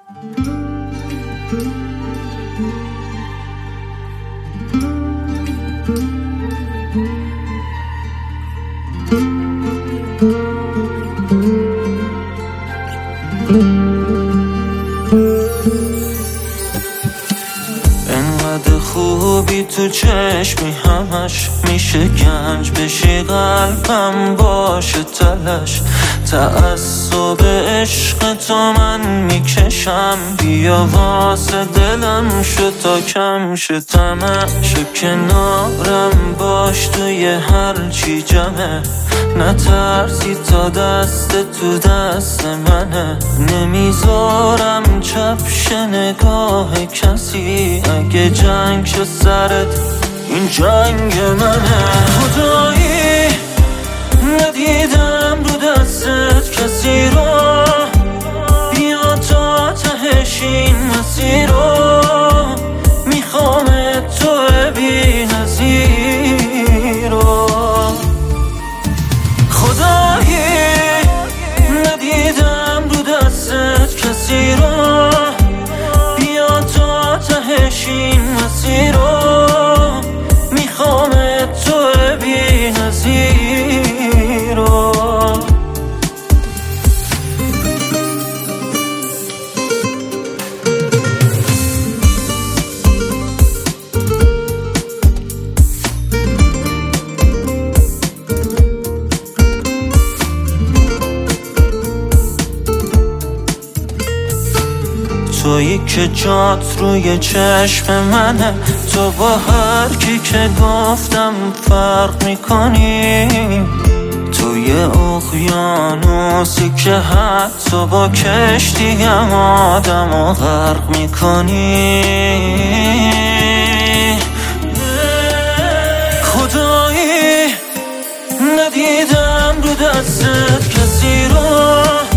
انقدر خوبی تو چشمی همش میشه گنج بشی قلبم باشه تلش تعصب عشق تو من میکشم بیا واسه دلم شو تا کم شه تمش کنارم باش توی هر چی جمعه نترسی تا دست تو دست منه نمیذارم چپش نگاه کسی اگه جنگ شد سرت این جنگ منه خدایی ندیدم رو دستت کسی رو بیا تا تهش این مسیر رو میخوام تو بی نظیر رو خدایی ندیدم رو دستت کسی رو بیا تا تهش این مسیر رو میخوام تو بی نظیر رو تویی که جات روی چشم منه تو با هر کی که گفتم فرق میکنی توی اقیانوسی که حتی با کشتی هم آدمو غرق میکنی خدایی ندیدم رو دستت کسی رو